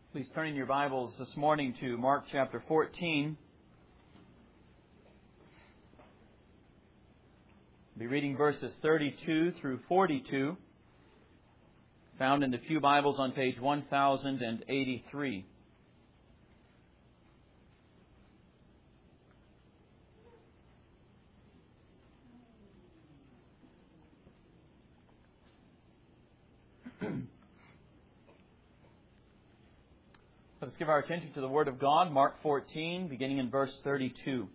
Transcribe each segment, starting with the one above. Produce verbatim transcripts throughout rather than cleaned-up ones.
Please turn in your Bibles this morning to Mark chapter fourteen. We'll be reading verses thirty-two through forty-two, found in the Pew Bibles on page one thousand eighty-three. Let us give our attention to the Word of God, Mark fourteen, beginning in verse thirty-two.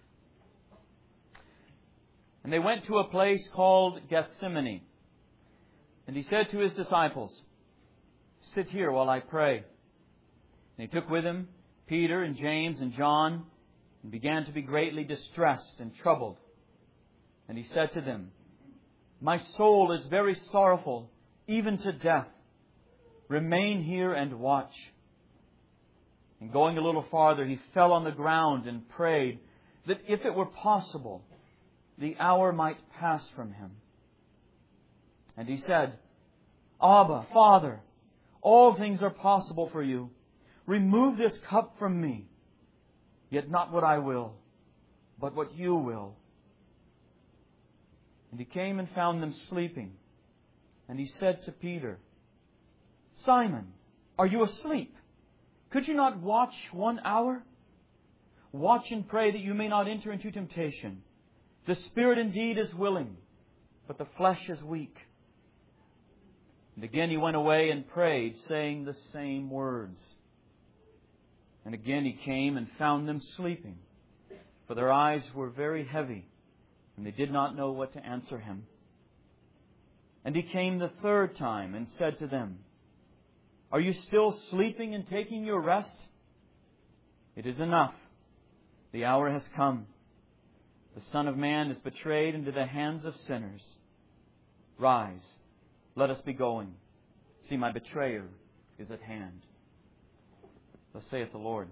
And they went to a place called Gethsemane. And He said to His disciples, "Sit here while I pray." And He took with Him Peter and James and John, and began to be greatly distressed and troubled. And He said to them, "My soul is very sorrowful, even to death. Remain here and watch." And going a little farther, He fell on the ground and prayed that if it were possible, the hour might pass from Him. And He said, "Abba, Father, all things are possible for You. Remove this cup from Me. Yet not what I will, but what You will." And He came and found them sleeping. And He said to Peter, "Simon, are you asleep? Could you not watch one hour? Watch and pray that you may not enter into temptation. The spirit indeed is willing, but the flesh is weak." And again He went away and prayed, saying the same words. And again He came and found them sleeping, for their eyes were very heavy, and they did not know what to answer Him. And He came the third time and said to them, "Are you still sleeping and taking your rest? It is enough. The hour has come. The Son of Man is betrayed into the hands of sinners. Rise, let us be going. See, my betrayer is at hand." Thus saith the Lord.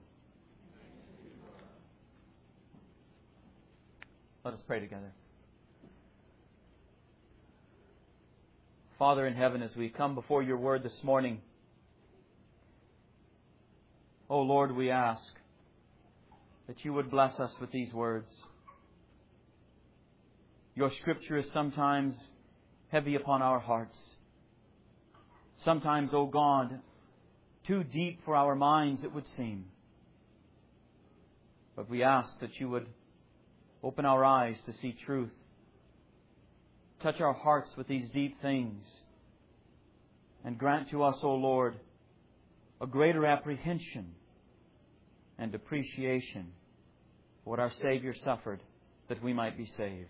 Let us pray together. Father in heaven, as we come before Your Word this morning, O Lord, we ask that You would bless us with these words. Your Scripture is sometimes heavy upon our hearts. Sometimes, O God, too deep for our minds, it would seem. But we ask that You would open our eyes to see truth. Touch our hearts with these deep things. And grant to us, O Lord, a greater apprehension and appreciation for what our Savior suffered that we might be saved.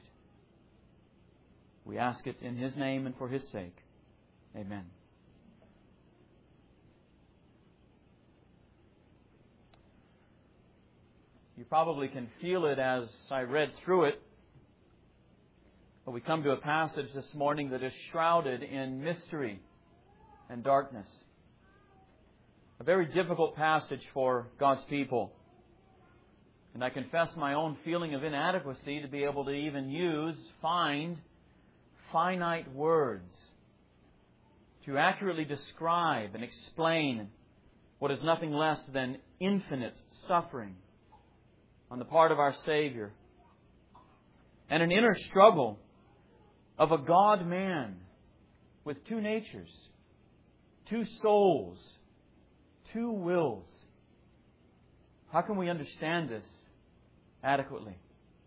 We ask it in His name and for His sake. Amen. You probably can feel it as I read through it. But we come to a passage this morning that is shrouded in mystery and darkness. A very difficult passage for God's people. And I confess my own feeling of inadequacy to be able to even use, find, finite words to accurately describe and explain what is nothing less than infinite suffering on the part of our Savior, and an inner struggle of a God-man with two natures, two souls, two wills. How can we understand this adequately?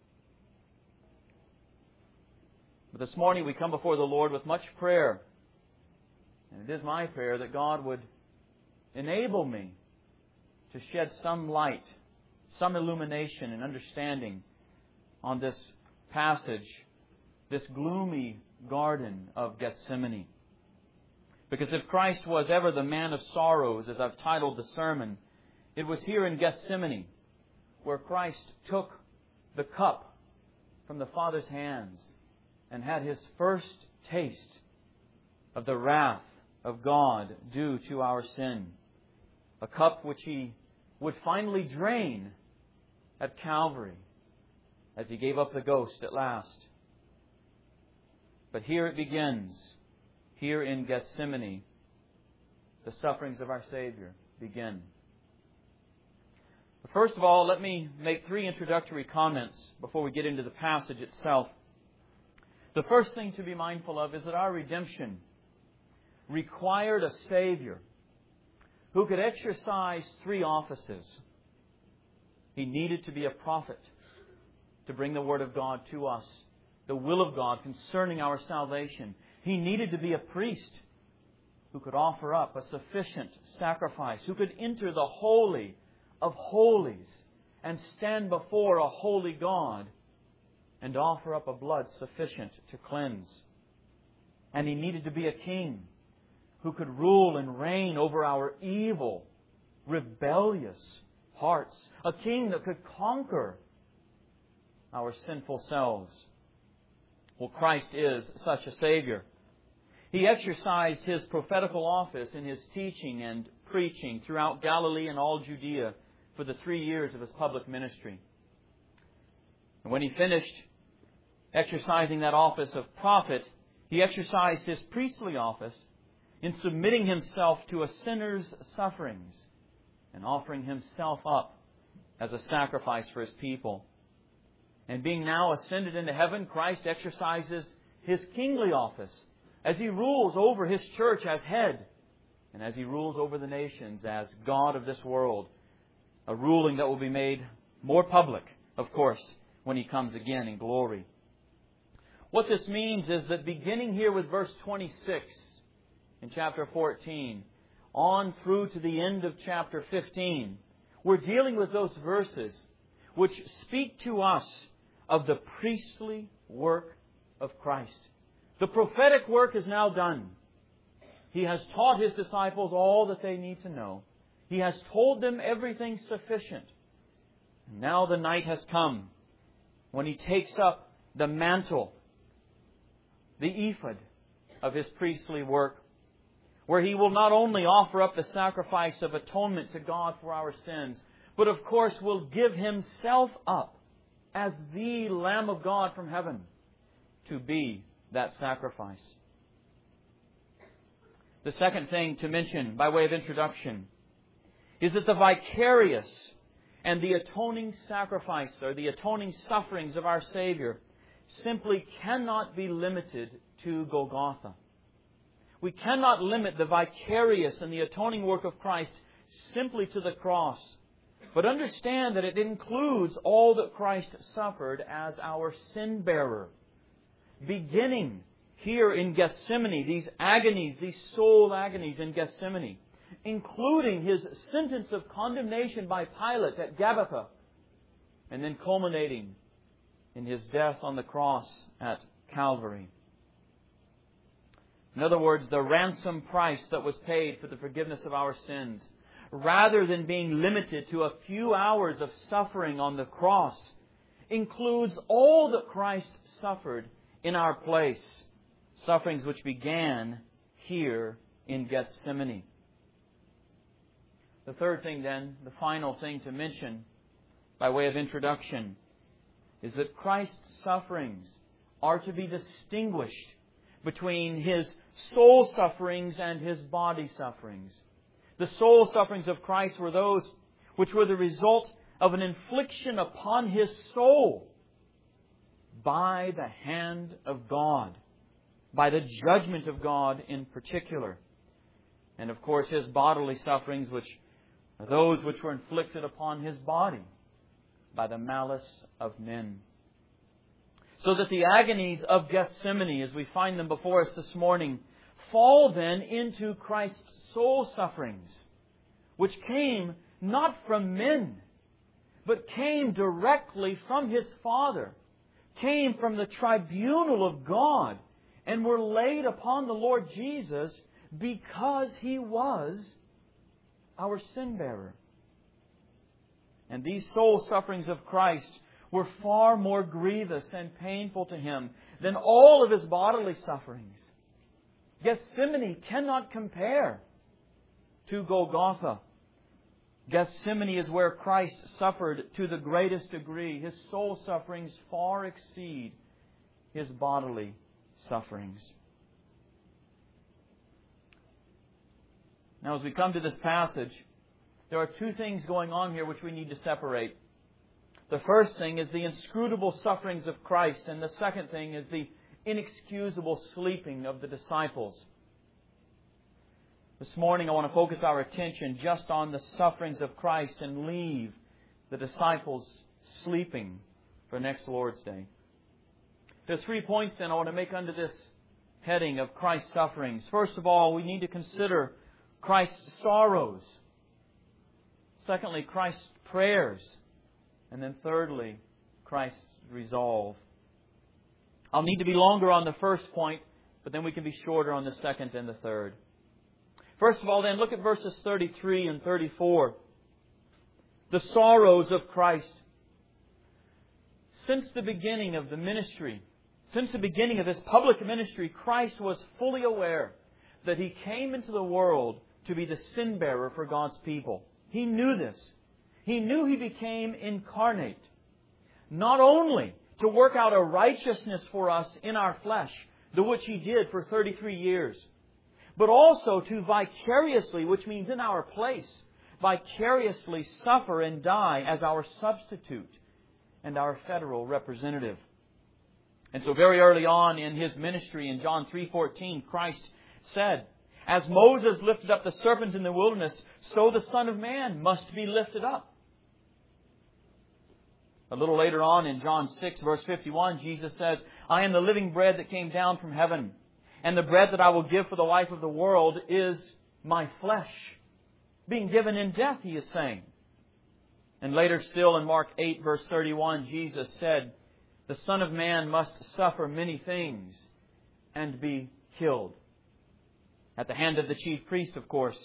But this morning we come before the Lord with much prayer. And it is my prayer that God would enable me to shed some light, some illumination and understanding on this passage, this gloomy garden of Gethsemane. Because if Christ was ever the man of sorrows, as I've titled the sermon, it was here in Gethsemane where Christ took the cup from the Father's hands and had His first taste of the wrath of God due to our sin. A cup which He would finally drain at Calvary as He gave up the ghost at last. But here it begins. Here in Gethsemane, the sufferings of our Savior. begin. But first of all, let me make three introductory comments before we get into the passage itself. The first thing to be mindful of is that our redemption required a Savior who could exercise three offices. He needed to be a prophet to bring the Word of God to us, the will of God concerning our salvation. He needed to be a priest who could offer up a sufficient sacrifice, who could enter the Holy of Holies and stand before a holy God and offer up a blood sufficient to cleanse. And He needed to be a king who could rule and reign over our evil, rebellious hearts. A king that could conquer our sinful selves. Well, Christ is such a Savior. He exercised His prophetical office in His teaching and preaching throughout Galilee and all Judea for the three years of His public ministry. And when He finished exercising that office of prophet, He exercised His priestly office in submitting Himself to a sinner's sufferings and offering Himself up as a sacrifice for His people. And being now ascended into heaven, Christ exercises His kingly office as He rules over His church as head and as He rules over the nations as God of this world. A ruling that will be made more public, of course, when He comes again in glory. What this means is that beginning here with verse twenty-six in chapter fourteen, on through to the end of chapter fifteen, we're dealing with those verses which speak to us of the priestly work of Christ. The prophetic work is now done. He has taught His disciples all that they need to know. He has told them everything sufficient. And now the night has come when He takes up the mantle, the ephod of His priestly work, where He will not only offer up the sacrifice of atonement to God for our sins, but of course will give Himself up as the Lamb of God from heaven to be that sacrifice. The second thing to mention by way of introduction is that the vicarious and the atoning sacrifice or the atoning sufferings of our Savior simply cannot be limited to Golgotha. We cannot limit the vicarious and the atoning work of Christ simply to the cross. But understand that it includes all that Christ suffered as our sin bearer. Beginning here in Gethsemane, these agonies, these soul agonies in Gethsemane, including His sentence of condemnation by Pilate at Gabbatha, and then culminating in His death on the cross at Calvary. In other words, the ransom price that was paid for the forgiveness of our sins, rather than being limited to a few hours of suffering on the cross, includes all that Christ suffered in our place. Sufferings which began here in Gethsemane. The third thing then, the final thing to mention by way of introduction, is that Christ's sufferings are to be distinguished between His soul sufferings and His body sufferings. The soul sufferings of Christ were those which were the result of an infliction upon His soul by the hand of God, by the judgment of God in particular. And of course His bodily sufferings, which are those which were inflicted upon His body by the malice of men. So that the agonies of Gethsemane, as we find them before us this morning, fall then into Christ's soul sufferings, which came not from men, but came directly from His Father, came from the tribunal of God, and were laid upon the Lord Jesus because He was our sin bearer. And these soul sufferings of Christ were far more grievous and painful to Him than all of His bodily sufferings. Gethsemane cannot compare to Golgotha. Gethsemane is where Christ suffered to the greatest degree. His soul sufferings far exceed His bodily sufferings. Now, as we come to this passage, there are two things going on here which we need to separate. The first thing is the inscrutable sufferings of Christ, and the second thing is the inexcusable sleeping of the disciples. This morning I want to focus our attention just on the sufferings of Christ and leave the disciples sleeping for next Lord's Day. There are three points then I want to make under this heading of Christ's sufferings. First of all, we need to consider Christ's sorrows. Secondly, Christ's prayers. And then thirdly, Christ's resolve. I'll need to be longer on the first point, but then we can be shorter on the second and the third. First of all, then, look at verses thirty-three and thirty-four. The sorrows of Christ. Since the beginning of the ministry, since the beginning of His public ministry, Christ was fully aware that He came into the world to be the sin bearer for God's people. He knew this. He knew He became incarnate, not only to work out a righteousness for us in our flesh, the which He did for thirty-three years, but also to vicariously, which means in our place, vicariously suffer and die as our substitute and our federal representative. And so very early on in His ministry, in John three fourteen, Christ said, "As Moses lifted up the serpent in the wilderness, so the Son of Man must be lifted up." A little later on in John six, verse fifty-one, Jesus says, "I am the living bread that came down from heaven, and the bread that I will give for the life of the world is my flesh." Being given in death, He is saying. And later still in Mark eight, verse thirty-one, Jesus said, "The Son of Man must suffer many things and be killed." At the hand of the chief priest, of course.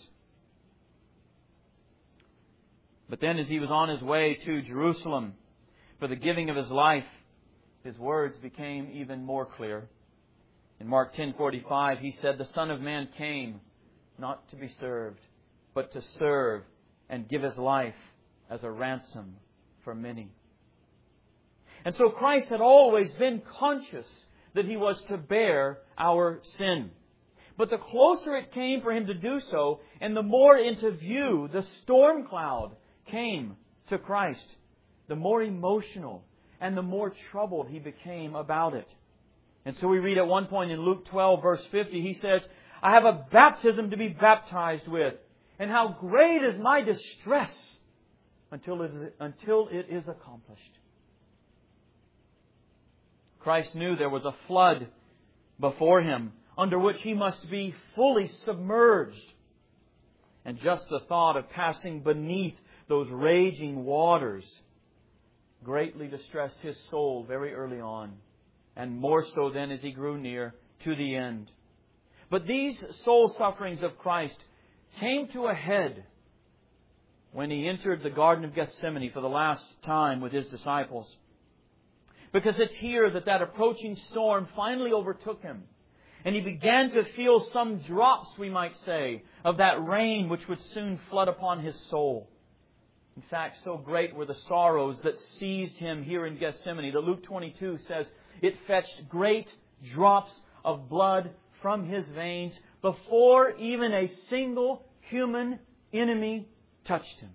But then as He was on His way to Jerusalem for the giving of His life, His words became even more clear. In Mark ten forty-five, He said, "The Son of Man came not to be served, but to serve and give His life as a ransom for many." And so Christ had always been conscious that He was to bear our sin. But the closer it came for Him to do so, and the more into view the storm cloud came to Christ, the more emotional and the more troubled He became about it. And so we read at one point in Luke twelve, verse fifty, He says, "I have a baptism to be baptized with, and how great is my distress until it is, until it is accomplished." Christ knew there was a flood before Him, under which He must be fully submerged. And just the thought of passing beneath those raging waters greatly distressed His soul very early on, and more so then as He grew near to the end. But these soul sufferings of Christ came to a head when He entered the Garden of Gethsemane for the last time with His disciples. Because it's here that that approaching storm finally overtook Him. And He began to feel some drops, we might say, of that rain which would soon flood upon His soul. In fact, so great were the sorrows that seized Him here in Gethsemane that Luke twenty-two says it fetched great drops of blood from His veins before even a single human enemy touched Him.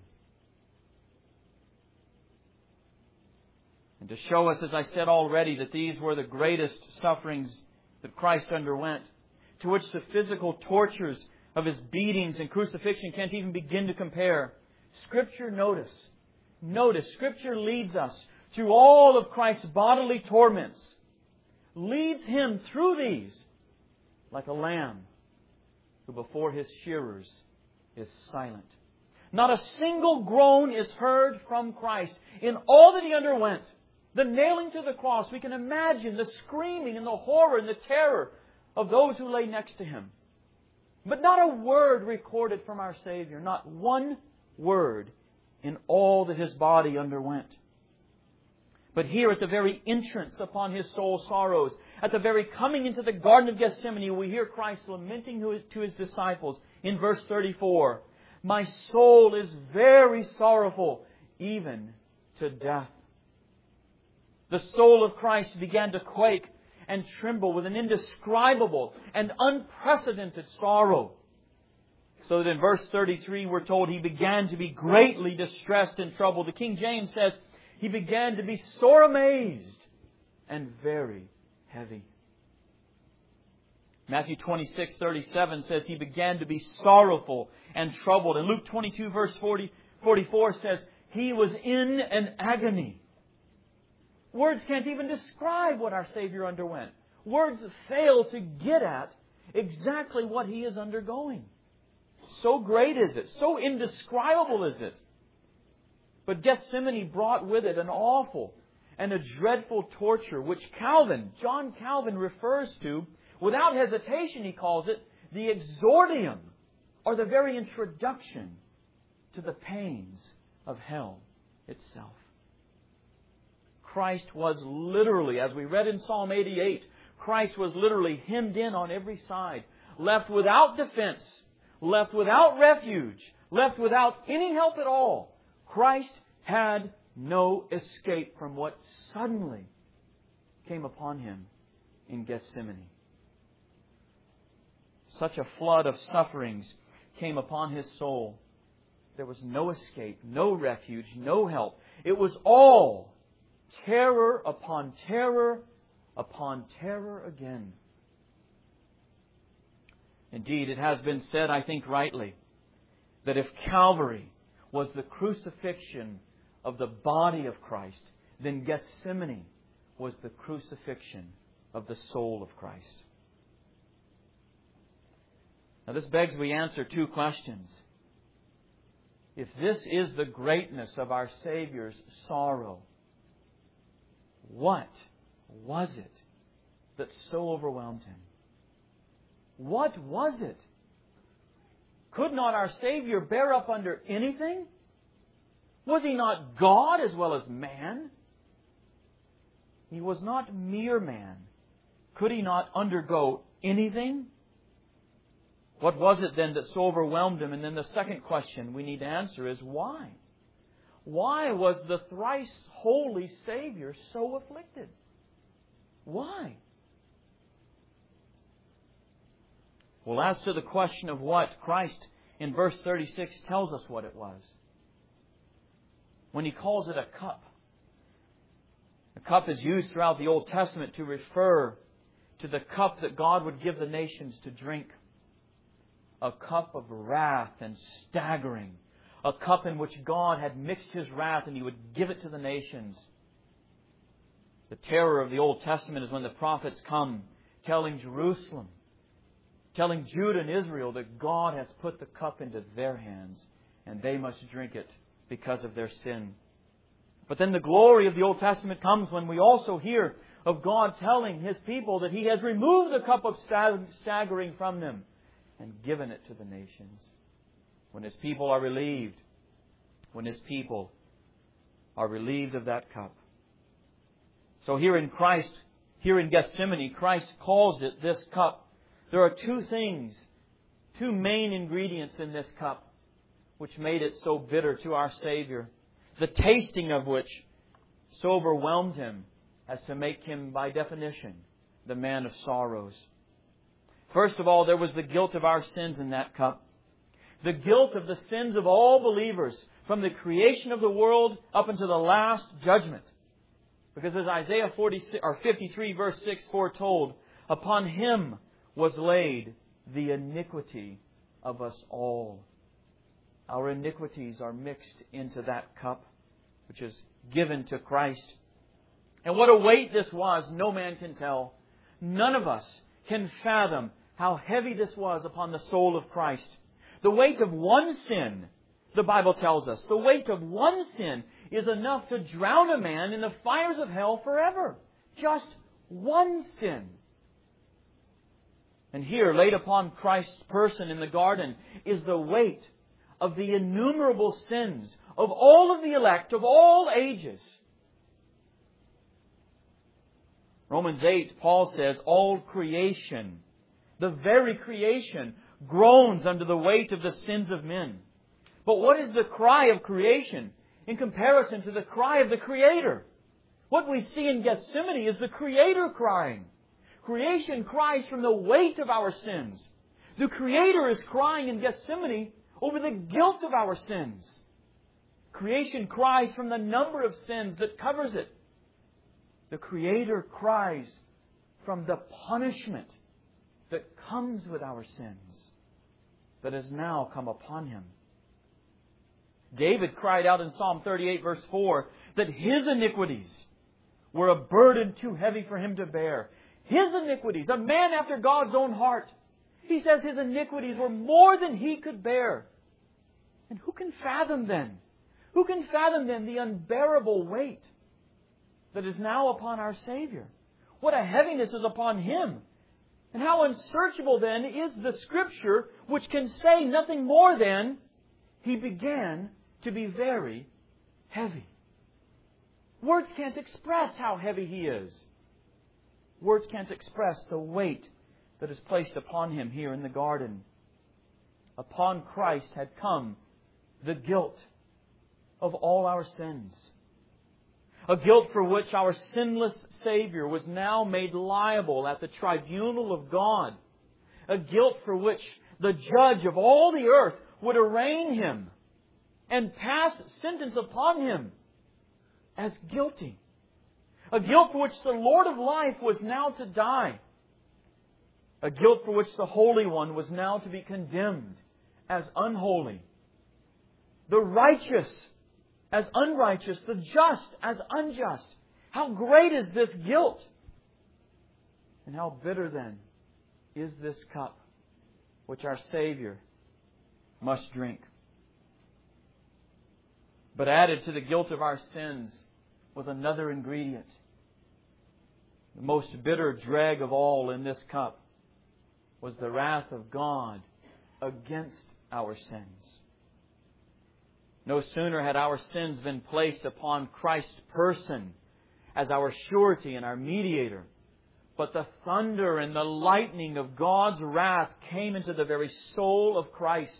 And to show us, as I said already, that these were the greatest sufferings that Christ underwent, to which the physical tortures of His beatings and crucifixion can't even begin to compare. Scripture, notice, notice, Scripture leads us through all of Christ's bodily torments, leads Him through these like a lamb who before his shearers is silent. Not a single groan is heard from Christ in all that He underwent. The nailing to the cross, we can imagine the screaming and the horror and the terror of those who lay next to Him. But not a word recorded from our Savior. Not one word in all that His body underwent. But here at the very entrance upon His soul sorrows, at the very coming into the Garden of Gethsemane, we hear Christ lamenting to His disciples in verse thirty-four, "My soul is very sorrowful, even to death." The soul of Christ began to quake and tremble with an indescribable and unprecedented sorrow. So that in verse thirty-three we're told He began to be greatly distressed and troubled. The King James says He began to be sore amazed and very heavy. Matthew twenty-six thirty-seven says He began to be sorrowful and troubled. And Luke twenty-two verse forty, forty-four says He was in an agony. Words can't even describe what our Savior underwent. Words fail to get at exactly what He is undergoing. So great is it. So indescribable is it. But Gethsemane brought with it an awful and a dreadful torture, which Calvin, John Calvin, refers to, without hesitation he calls it, the exordium, or the very introduction to the pains of hell itself. Christ was literally, as we read in Psalm eighty-eight, Christ was literally hemmed in on every side, left without defense, left without refuge, left without any help at all. Christ had no escape from what suddenly came upon Him in Gethsemane. Such a flood of sufferings came upon His soul. There was no escape, no refuge, no help. It was all terror upon terror upon terror again. Indeed, it has been said, I think rightly, that if Calvary was the crucifixion of the body of Christ, then Gethsemane was the crucifixion of the soul of Christ. Now this begs we answer two questions. If this is the greatness of our Savior's sorrow, what was it that so overwhelmed Him? What was it? Could not our Savior bear up under anything? Was He not God as well as man? He was not mere man. Could He not undergo anything? What was it then that so overwhelmed Him? And then the second question we need to answer is why? Why was the thrice holy Savior so afflicted? Why? Well, as to the question of what, Christ in verse thirty-six tells us what it was. When He calls it a cup. A cup is used throughout the Old Testament to refer to the cup that God would give the nations to drink. A cup of wrath and staggering. A cup in which God had mixed His wrath and He would give it to the nations. The terror of the Old Testament is when the prophets come telling Jerusalem, telling Judah and Israel that God has put the cup into their hands and they must drink it because of their sin. But then the glory of the Old Testament comes when we also hear of God telling His people that He has removed the cup of staggering from them and given it to the nations. When His people are relieved, when His people are relieved of that cup. So here in Christ, here in Gethsemane, Christ calls it this cup. There are two things, two main ingredients in this cup which made it so bitter to our Savior. The tasting of which so overwhelmed Him as to make Him, by definition, the man of sorrows. First of all, there was the guilt of our sins in that cup. The guilt of the sins of all believers from the creation of the world up until the last judgment. Because as Isaiah forty-six, or fifty-three verse six foretold, upon Him was laid the iniquity of us all. Our iniquities are mixed into that cup which is given to Christ. And what a weight this was, no man can tell. None of us can fathom how heavy this was upon the soul of Christ. The weight of one sin, the Bible tells us, the weight of one sin is enough to drown a man in the fires of hell forever. Just one sin. And here, laid upon Christ's person in the garden, is the weight of the innumerable sins of all of the elect of all ages. Romans eight, Paul says, all creation, the very creation, groans under the weight of the sins of men. But what is the cry of creation in comparison to the cry of the Creator? What we see in Gethsemane is the Creator crying. Creation cries from the weight of our sins. The Creator is crying in Gethsemane over the guilt of our sins. Creation cries from the number of sins that covers it. The Creator cries from the punishment that comes with our sins that has now come upon Him. David cried out in Psalm thirty-eight verse four that his iniquities were a burden too heavy for Him to bear. His iniquities, a man after God's own heart. He says His iniquities were more than He could bear. And who can fathom then? Who can fathom then the unbearable weight that is now upon our Savior? What a heaviness is upon Him. And how unsearchable then is the Scripture which can say nothing more than He began to be very heavy. Words can't express how heavy He is. Words can't express the weight that is placed upon Him here in the garden. Upon Christ had come the guilt of all our sins. A guilt for which our sinless Savior was now made liable at the tribunal of God. A guilt for which the judge of all the earth would arraign Him and pass sentence upon Him as guilty. A guilt for which the Lord of life was now to die. A guilt for which the Holy One was now to be condemned as unholy. The righteous as unrighteous, the just as unjust. How great is this guilt? And how bitter then is this cup which our Savior must drink? But added to the guilt of our sins was another ingredient. The most bitter drag of all in this cup was the wrath of God against our sins. No sooner had our sins been placed upon Christ's person as our surety and our mediator, but the thunder and the lightning of God's wrath came into the very soul of Christ.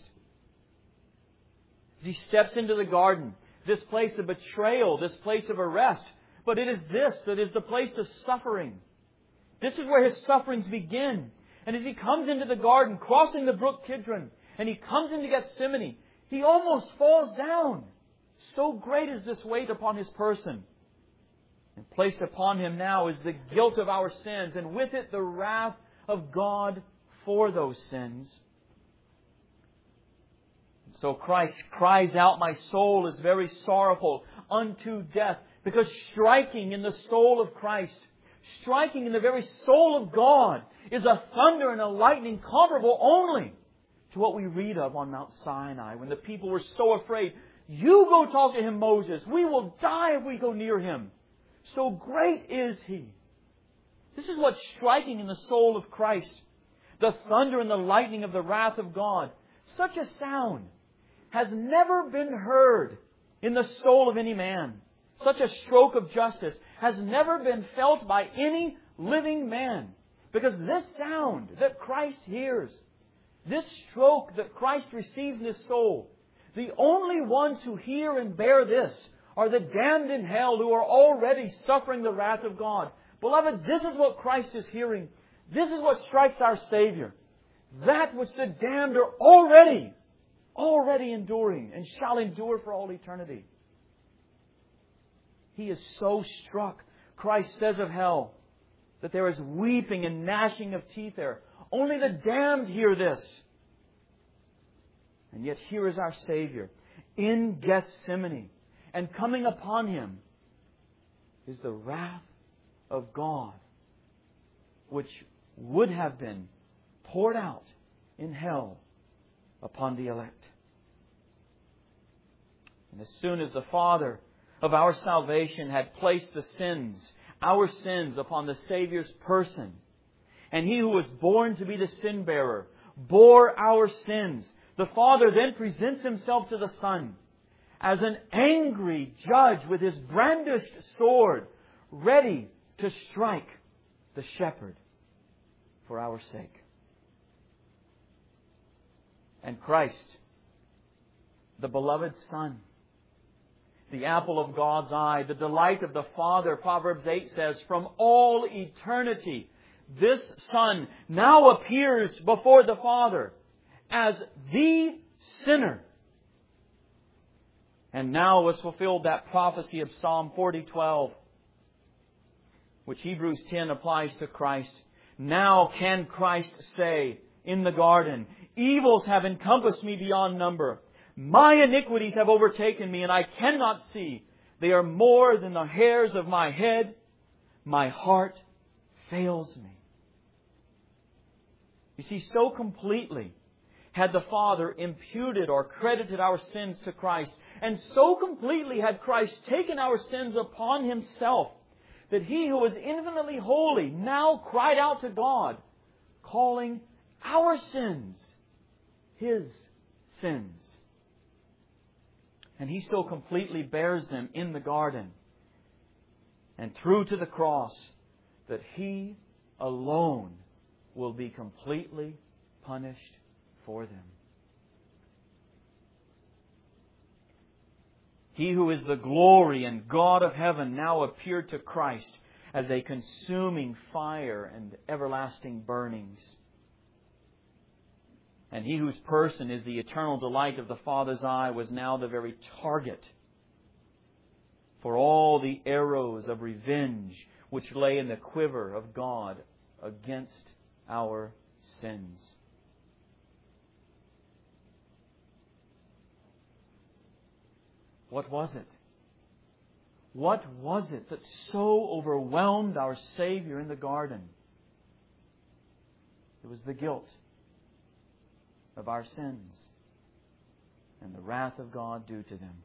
As He steps into the garden, this place of betrayal, this place of arrest, but it is this that is the place of suffering. This is where His sufferings begin. And as He comes into the garden, crossing the brook Kidron, and He comes into Gethsemane, He almost falls down. So great is this weight upon His person. And placed upon Him now is the guilt of our sins, and with it the wrath of God for those sins. And so Christ cries out, "My soul is very sorrowful unto death," because striking in the soul of Christ, striking in the very soul of God, is a thunder and a lightning comparable only to what we read of on Mount Sinai, when the people were so afraid. "You go talk to him, Moses. We will die if we go near him. So great is He." This is what's striking in the soul of Christ. The thunder and the lightning of the wrath of God. Such a sound has never been heard in the soul of any man. Such a stroke of justice has never been felt by any living man. Because this sound that Christ hears, this stroke that Christ receives in His soul, the only ones who hear and bear this are the damned in hell who are already suffering the wrath of God. Beloved, this is what Christ is hearing. This is what strikes our Savior. That which the damned are already, already enduring and shall endure for all eternity. He is so struck. Christ says of hell that there is weeping and gnashing of teeth there. Only the damned hear this. And yet here is our Savior in Gethsemane. And coming upon Him is the wrath of God, which would have been poured out in hell upon the elect. And as soon as the Father of our salvation had placed the sins, our sins, upon the Savior's person, and He who was born to be the sin bearer bore our sins, the Father then presents Himself to the Son as an angry judge with His brandished sword, ready to strike the shepherd for our sake. And Christ, the beloved Son, the apple of God's eye, the delight of the Father, Proverbs eight says, from all eternity, this Son now appears before the Father as the sinner. And now was fulfilled that prophecy of Psalm forty twelve, which Hebrews ten applies to Christ. Now can Christ say in the garden, evils have encompassed me beyond number. My iniquities have overtaken me, and I cannot see. They are more than the hairs of my head. My heart fails me. You see, so completely had the Father imputed or credited our sins to Christ, and so completely had Christ taken our sins upon Himself, that He who was infinitely holy now cried out to God, calling our sins His sins. And He so completely bears them in the garden and through to the cross that He alone will be completely punished for them. He who is the glory and God of heaven now appeared to Christ as a consuming fire and everlasting burnings. And He whose person is the eternal delight of the Father's eye was now the very target for all the arrows of revenge which lay in the quiver of God against our sins. What was it? What was it that so overwhelmed our Savior in the garden? It was the guilt of our sins and the wrath of God due to them.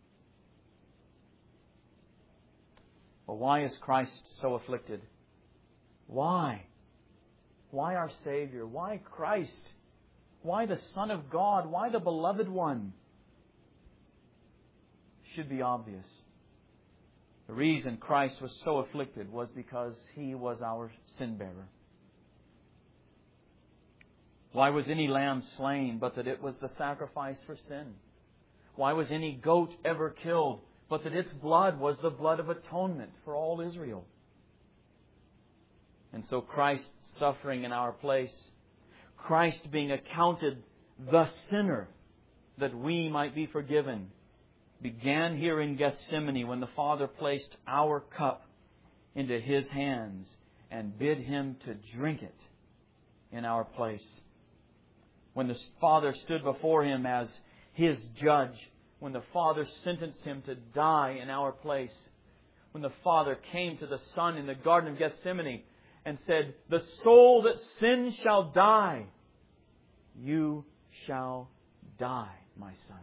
Well, why is Christ so afflicted? Why? Why our Savior? Why Christ? Why the Son of God? Why the Beloved One? Should be obvious. The reason Christ was so afflicted was because He was our sin bearer. Why was any lamb slain but that it was the sacrifice for sin? Why was any goat ever killed but that its blood was the blood of atonement for all Israel? And so Christ suffering in our place, Christ being accounted the sinner that we might be forgiven, began here in Gethsemane when the Father placed our cup into His hands and bid Him to drink it in our place. When the Father stood before Him as His judge, when the Father sentenced Him to die in our place, when the Father came to the Son in the Garden of Gethsemane and said, "The soul that sins shall die. You shall die, my Son."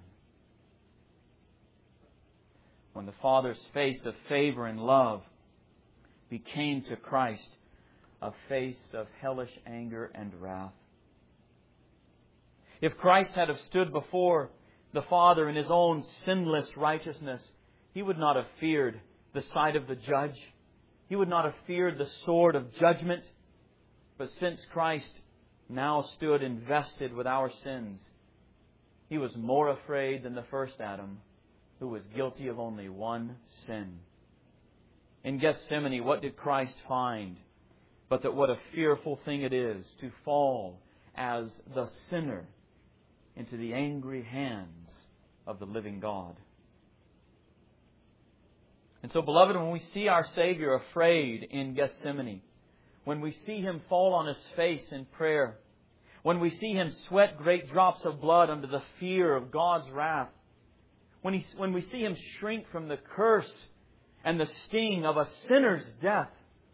When the Father's face of favor and love became to Christ a face of hellish anger and wrath. If Christ had have stood before the Father in His own sinless righteousness, He would not have feared the sight of the judge. He would not have feared the sword of judgment. But since Christ now stood invested with our sins, He was more afraid than the first Adam, who was guilty of only one sin. In Gethsemane, what did Christ find? But that what a fearful thing it is to fall as the sinner into the angry hands of the living God. And so, beloved, when we see our Savior afraid in Gethsemane, when we see Him fall on His face in prayer, when we see Him sweat great drops of blood under the fear of God's wrath, when, he, when we see Him shrink from the curse and the sting of a sinner's death,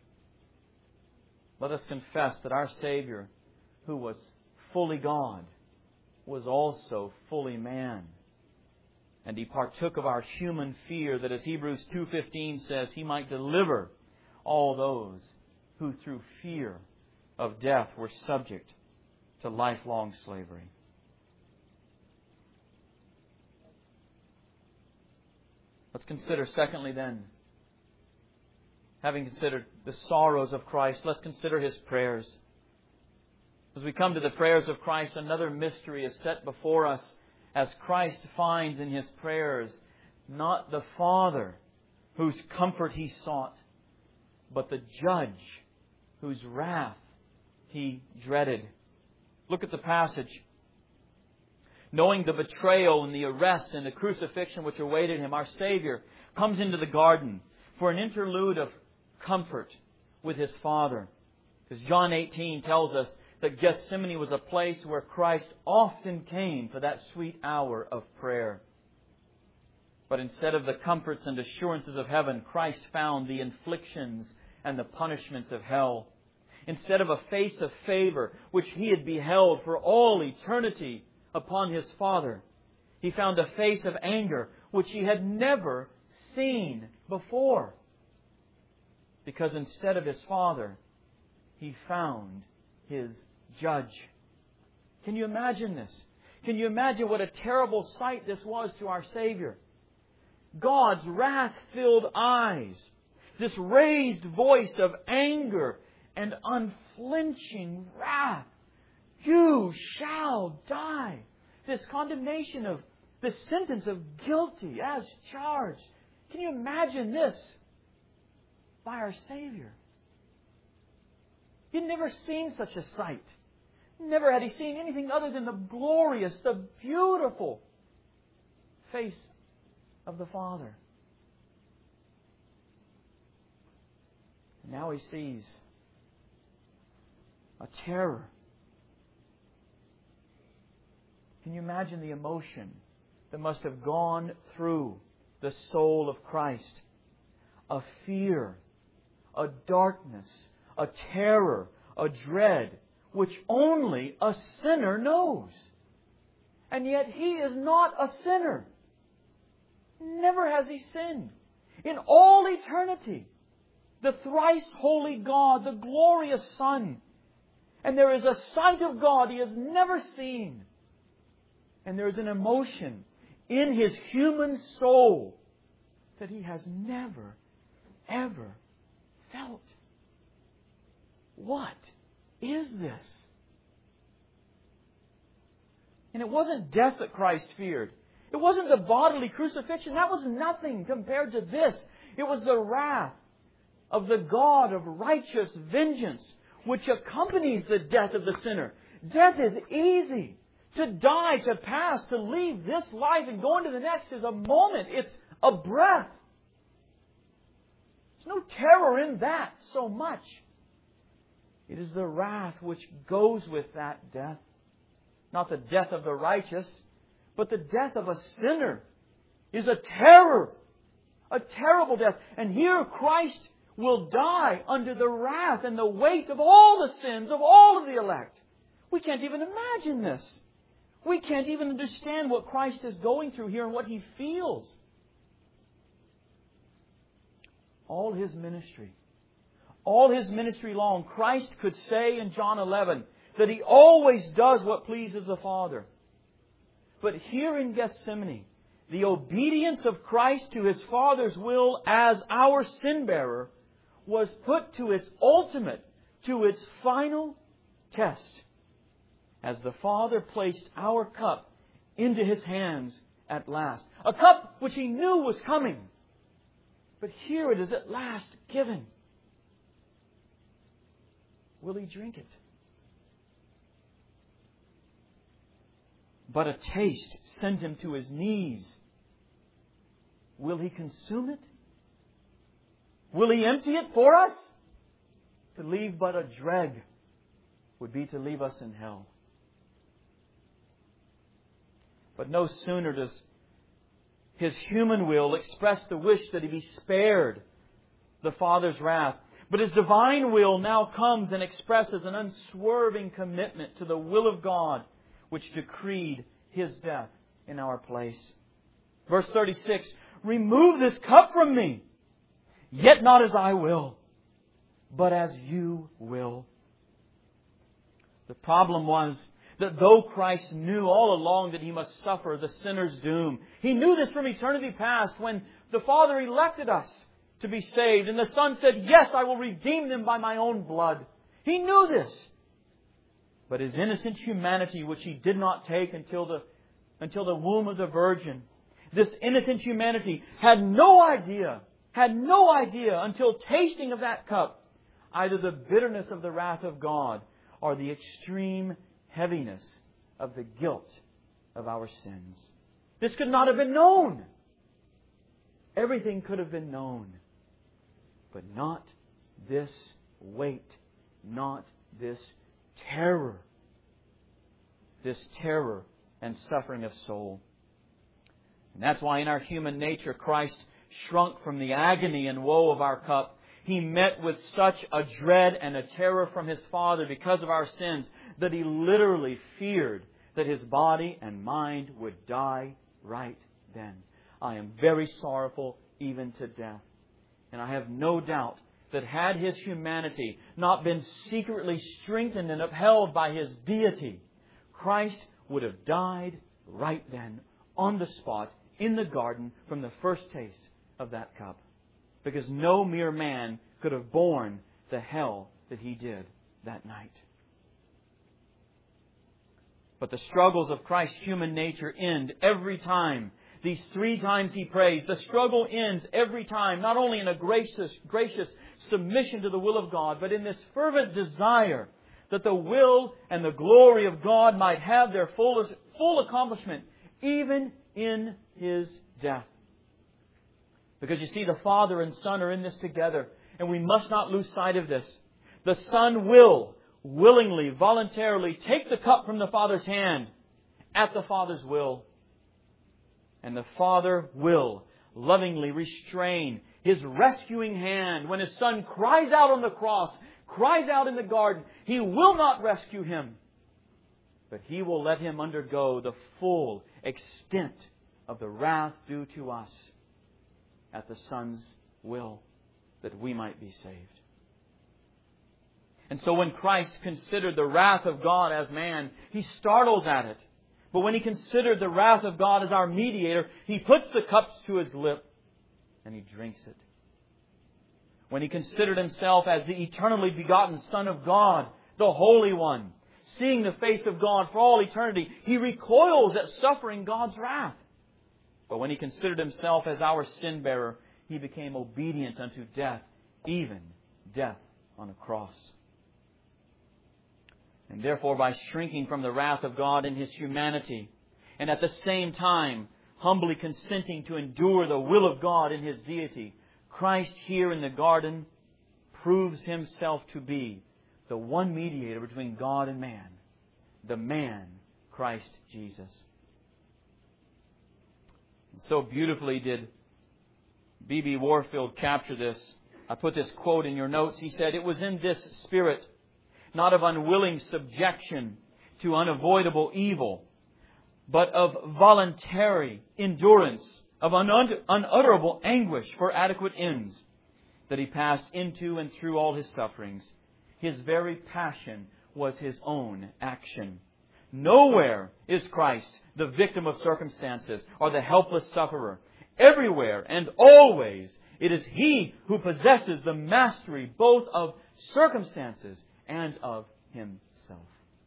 let us confess that our Savior, who was fully God, was also fully man. And He partook of our human fear, that as Hebrews two fifteen says, He might deliver all those who through fear of death were subject to lifelong slavery. Let's consider, secondly then, having considered the sorrows of Christ, let's consider His prayers. As we come to the prayers of Christ, another mystery is set before us as Christ finds in His prayers not the Father whose comfort He sought, but the judge whose wrath He dreaded. Look at the passage. Knowing the betrayal and the arrest and the crucifixion which awaited Him, our Savior comes into the garden for an interlude of comfort with His Father. Because John eighteen tells us that Gethsemane was a place where Christ often came for that sweet hour of prayer. But instead of the comforts and assurances of heaven, Christ found the inflictions and the punishments of hell. Instead of a face of favor which He had beheld for all eternity upon His Father, He found a face of anger which He had never seen before. Because instead of His Father, He found His judge. Can you imagine this? Can you imagine what a terrible sight this was to our Savior? God's wrath-filled eyes, this raised voice of anger and unflinching wrath. You shall die. This condemnation of, this sentence of guilty as charged. Can you imagine this by our Savior? He'd never seen such a sight. Never had He seen anything other than the glorious, the beautiful face of the Father. And now He sees a terror. Can you imagine the emotion that must have gone through the soul of Christ? A fear, a darkness, a terror, a dread, which only a sinner knows. And yet He is not a sinner. Never has He sinned. In all eternity, the thrice holy God, the glorious Son, and there is a sight of God He has never seen. And there is an emotion in His human soul that He has never, ever felt. What is this? And it wasn't death that Christ feared. It wasn't the bodily crucifixion. That was nothing compared to this. It was the wrath of the God of righteous vengeance which accompanies the death of the sinner. Death is easy. To die, to pass, to leave this life and go into the next is a moment. It's a breath. There's no terror in that so much. It is the wrath which goes with that death. Not the death of the righteous, but the death of a sinner is a terror. A terrible death. And here Christ will die under the wrath and the weight of all the sins of all of the elect. We can't even imagine this. We can't even understand what Christ is going through here and what He feels. All His ministry, all His ministry long, Christ could say in John eleven that He always does what pleases the Father. But here in Gethsemane, the obedience of Christ to His Father's will as our sin-bearer was put to its ultimate, to its final test, as the Father placed our cup into His hands at last. A cup which He knew was coming. But here it is at last given. Will He drink it? But a taste sends Him to His knees. Will He consume it? Will He empty it for us? To leave but a dreg would be to leave us in hell. But no sooner does His human will express the wish that He be spared the Father's wrath, but His divine will now comes and expresses an unswerving commitment to the will of God, which decreed His death in our place. Verse thirty-six, remove this cup from me, yet not as I will, but as You will. The problem was that though Christ knew all along that He must suffer the sinner's doom, He knew this from eternity past when the Father elected us to be saved. And the Son said, yes, I will redeem them by my own blood. He knew this. But His innocent humanity, which He did not take until the, until the womb of the Virgin, this innocent humanity had no idea, had no idea until tasting of that cup, either the bitterness of the wrath of God or the extreme heaviness of the guilt of our sins. This could not have been known. Everything could have been known. But not this weight, not this terror. This terror and suffering of soul. And that's why in our human nature, Christ shrunk from the agony and woe of our cup. He met with such a dread and a terror from His Father because of our sins that He literally feared that His body and mind would die right then. I am very sorrowful even to death. And I have no doubt that had His humanity not been secretly strengthened and upheld by His deity, Christ would have died right then, on the spot, in the garden, from the first taste of that cup. Because no mere man could have borne the hell that He did that night. But the struggles of Christ's human nature end every time. These three times He prays, the struggle ends every time, not only in a gracious, gracious submission to the will of God, but in this fervent desire that the will and the glory of God might have their full, full accomplishment, even in His death. Because you see, the Father and Son are in this together, and we must not lose sight of this. The Son will willingly, voluntarily take the cup from the Father's hand at the Father's will. And the Father will lovingly restrain His rescuing hand when His Son cries out on the cross, cries out in the garden. He will not rescue Him, but He will let Him undergo the full extent of the wrath due to us at the Son's will, that we might be saved. And so when Christ considered the wrath of God as man, He startles at it. But when He considered the wrath of God as our mediator, He puts the cup to His lip and He drinks it. When He considered Himself as the eternally begotten Son of God, the Holy One, seeing the face of God for all eternity, He recoils at suffering God's wrath. But when He considered Himself as our sin bearer, He became obedient unto death, even death on a cross. And therefore, by shrinking from the wrath of God in His humanity, and at the same time humbly consenting to endure the will of God in His deity, Christ here in the garden proves Himself to be the one mediator between God and man, the man, Christ Jesus. And so beautifully did B B Warfield capture this. I put this quote in your notes. He said, "It was in this spirit, not of unwilling subjection to unavoidable evil, but of voluntary endurance, of unut- unutterable anguish for adequate ends, that He passed into and through all His sufferings. His very passion was His own action. Nowhere is Christ the victim of circumstances or the helpless sufferer. Everywhere and always it is He who possesses the mastery both of circumstances and of Himself."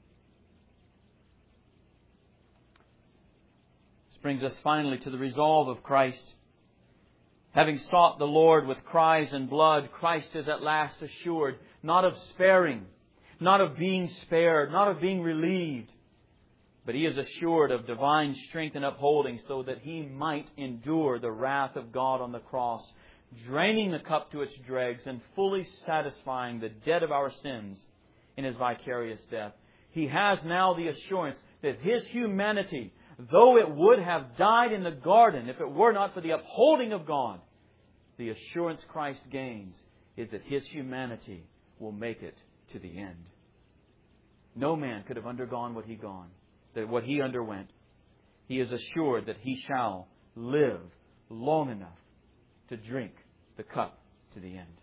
This brings us finally to the resolve of Christ. Having sought the Lord with cries and blood, Christ is at last assured not of sparing, not of being spared, not of being relieved, but He is assured of divine strength and upholding so that He might endure the wrath of God on the cross, draining the cup to its dregs and fully satisfying the debt of our sins in His vicarious death. He has now the assurance that His humanity, though it would have died in the garden if it were not for the upholding of God, the assurance Christ gains is that His humanity will make it to the end. No man could have undergone what He gone, that what He underwent. He is assured that He shall live long enough to drink the cup to the end.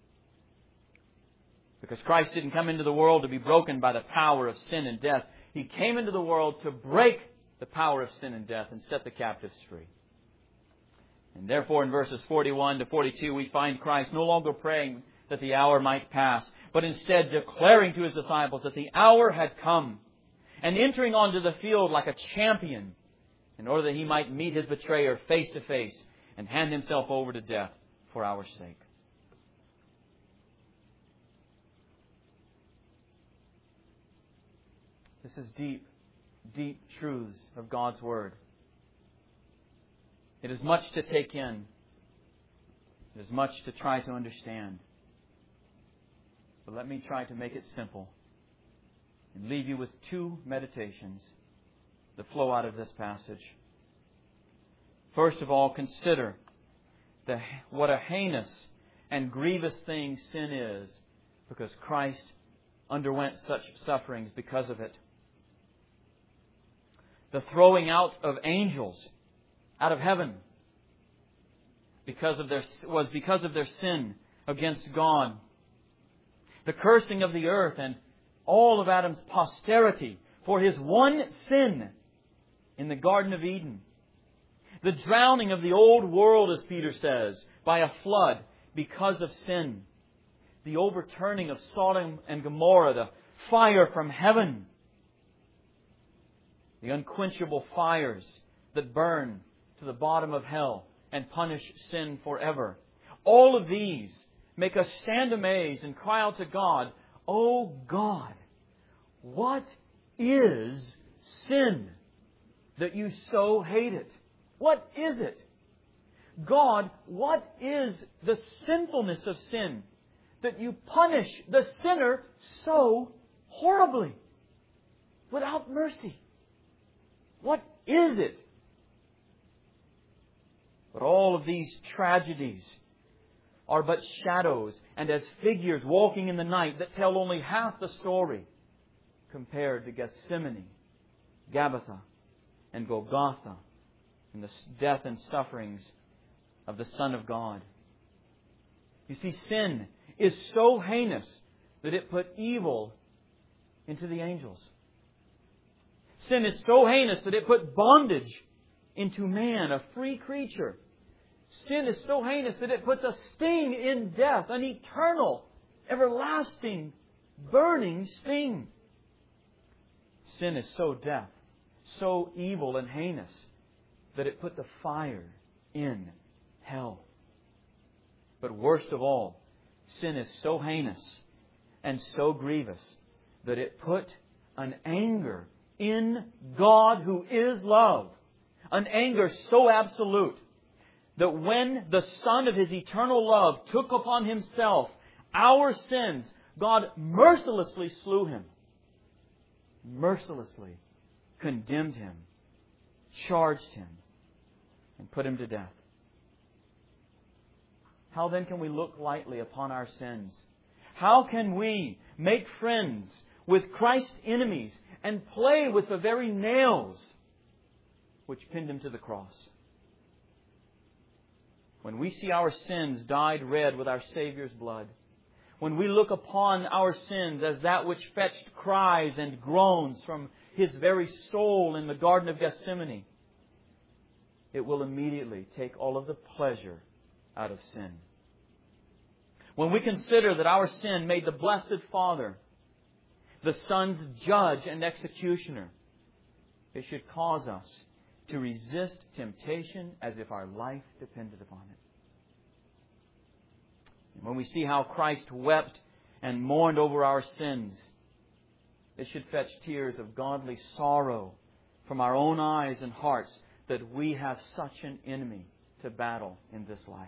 Because Christ didn't come into the world to be broken by the power of sin and death. He came into the world to break the power of sin and death and set the captives free. And therefore in verses forty-one to forty-two we find Christ no longer praying that the hour might pass, but instead declaring to His disciples that the hour had come, and entering onto the field like a champion in order that He might meet His betrayer face to face and hand Himself over to death for our sake. This is deep, deep truths of God's Word. It is much to take in. It is much to try to understand. But let me try to make it simple and leave you with two meditations that flow out of this passage. First of all, consider the, what a heinous and grievous thing sin is, because Christ underwent such sufferings because of it. The throwing out of angels out of heaven because of their, was because of their sin against God. The cursing of the earth and all of Adam's posterity for his one sin in the Garden of Eden. The drowning of the old world, as Peter says, by a flood because of sin. The overturning of Sodom and Gomorrah, the fire from heaven. The unquenchable fires that burn to the bottom of hell and punish sin forever. All of these make us stand amazed and cry out to God, "Oh God, what is sin that you so hate it? What is it? God, what is the sinfulness of sin that you punish the sinner so horribly, without mercy? What is it?" But all of these tragedies are but shadows and as figures walking in the night that tell only half the story compared to Gethsemane, Gabbatha, and Golgotha, and the death and sufferings of the Son of God. You see, sin is so heinous that it put evil into the angels. Sin is so heinous that it put bondage into man, a free creature. Sin is so heinous that it puts a sting in death, an eternal, everlasting, burning sting. Sin is so death, so evil and heinous, that it put the fire in hell. But worst of all, sin is so heinous and so grievous that it put an anger in God who is love. An anger so absolute that when the Son of His eternal love took upon Himself our sins, God mercilessly slew Him. Mercilessly condemned Him, charged Him, and put Him to death. How then can we look lightly upon our sins? How can we make friends with Christ's enemies and play with the very nails which pinned Him to the cross? When we see our sins dyed red with our Savior's blood, when we look upon our sins as that which fetched cries and groans from His very soul in the Garden of Gethsemane, it will immediately take all of the pleasure out of sin. When we consider that our sin made the Blessed Father the Son's judge and executioner, it should cause us to resist temptation as if our life depended upon it. And when we see how Christ wept and mourned over our sins, it should fetch tears of godly sorrow from our own eyes and hearts that we have such an enemy to battle in this life.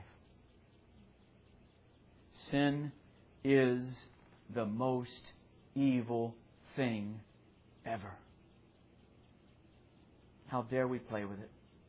Sin is the most evil thing ever. How dare we play with it?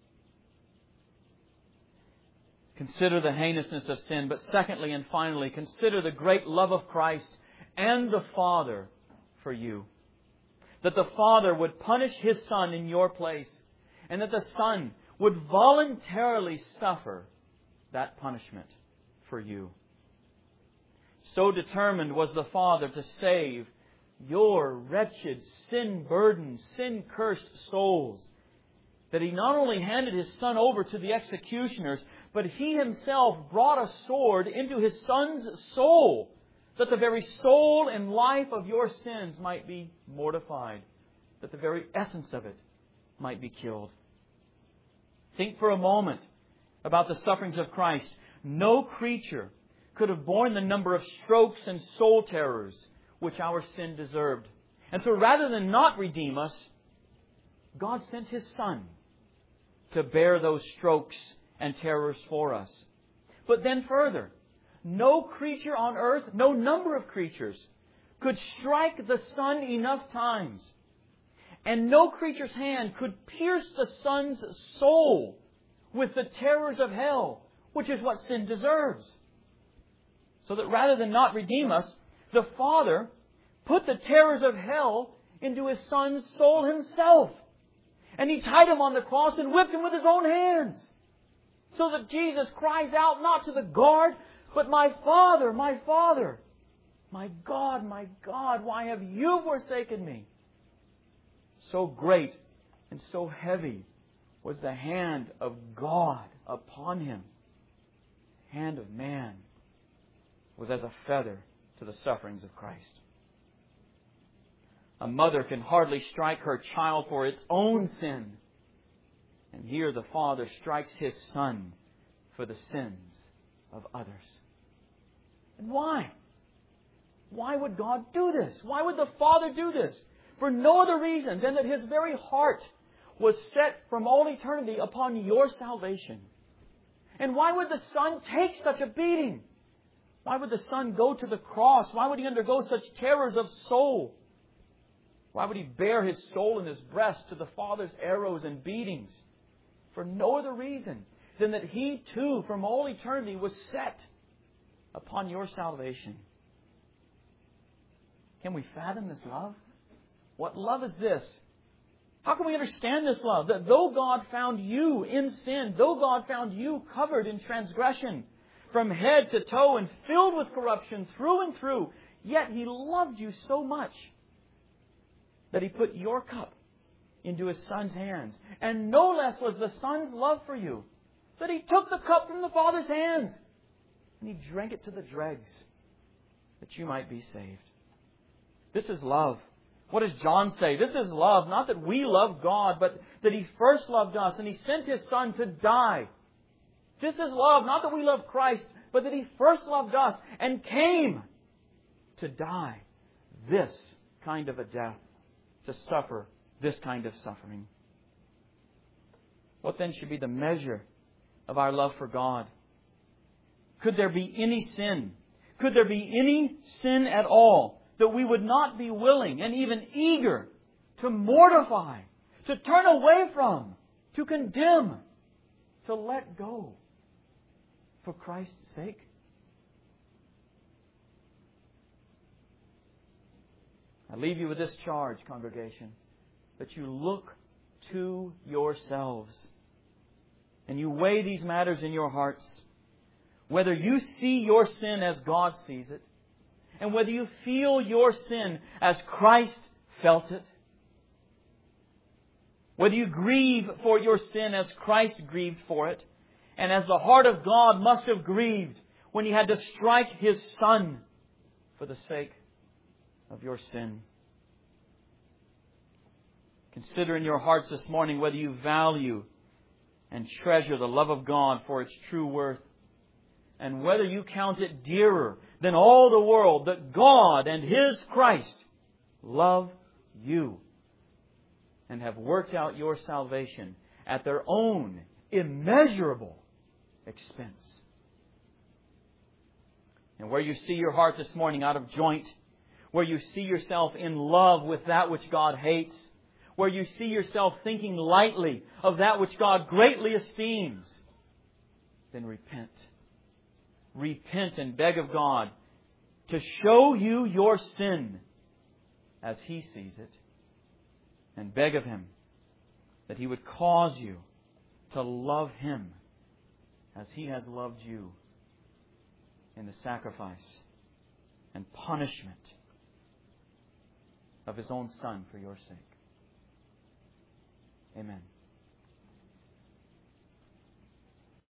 Consider the heinousness of sin, but secondly and finally, consider the great love of Christ and the Father for you. That the Father would punish His Son in your place, and that the Son would voluntarily suffer that punishment for you. So determined was the Father to save your wretched, sin-burdened, sin-cursed souls, that He not only handed His Son over to the executioners, but He Himself brought a sword into His Son's soul, that the very soul and life of your sins might be mortified, that the very essence of it might be killed. Think for a moment about the sufferings of Christ. No creature could have borne the number of strokes and soul terrors which our sin deserved. And so rather than not redeem us, God sent His Son to bear those strokes and terrors for us. But then further, no creature on earth, no number of creatures, could strike the Son enough times. And no creature's hand could pierce the Son's soul with the terrors of hell, which is what sin deserves. So that rather than not redeem us, the Father put the terrors of hell into His Son's soul Himself. And He tied Him on the cross and whipped Him with His own hands. So that Jesus cries out not to the guard, but, "My Father, my Father, my God, my God, why have You forsaken me?" So great and so heavy was the hand of God upon Him. The hand of man was as a feather to the sufferings of Christ. A mother can hardly strike her child for its own sin. And here the Father strikes His Son for the sins of others. And why? Why would God do this? Why would the Father do this? For no other reason than that His very heart was set from all eternity upon your salvation. And why would the Son take such a beating? Why would the Son go to the cross? Why would He undergo such terrors of soul? Why would He bear His soul in His breast to the Father's arrows and beatings? For no other reason than that He too, from all eternity, was set upon your salvation. Can we fathom this love? What love is this? How can we understand this love? That though God found you in sin, though God found you covered in transgression, from head to toe and filled with corruption through and through, yet He loved you so much that He put your cup into His Son's hands. And no less was the Son's love for you, that He took the cup from the Father's hands and He drank it to the dregs, that you might be saved. This is love. What does John say? This is love, not that we love God, but that He first loved us and He sent His Son to die. This is love, not that we love Christ, but that He first loved us and came to die this kind of a death, to suffer this kind of suffering. What then should be the measure of our love for God? Could there be any sin? Could there be any sin at all that we would not be willing and even eager to mortify, to turn away from, to condemn, to let go for Christ's sake? I leave you with this charge, congregation, that you look to yourselves and you weigh these matters in your hearts, whether you see your sin as God sees it, and whether you feel your sin as Christ felt it, whether you grieve for your sin as Christ grieved for it, and as the heart of God must have grieved when He had to strike His Son for the sake of your sin. Consider in your hearts this morning whether you value and treasure the love of God for its true worth, and whether you count it dearer than all the world that God and His Christ love you and have worked out your salvation at their own immeasurable expense. And where you see your heart this morning out of joint, where you see yourself in love with that which God hates, where you see yourself thinking lightly of that which God greatly esteems, then repent. Repent and beg of God to show you your sin as He sees it, and beg of Him that He would cause you to love Him as He has loved you in the sacrifice and punishment of His own Son for your sake. Amen.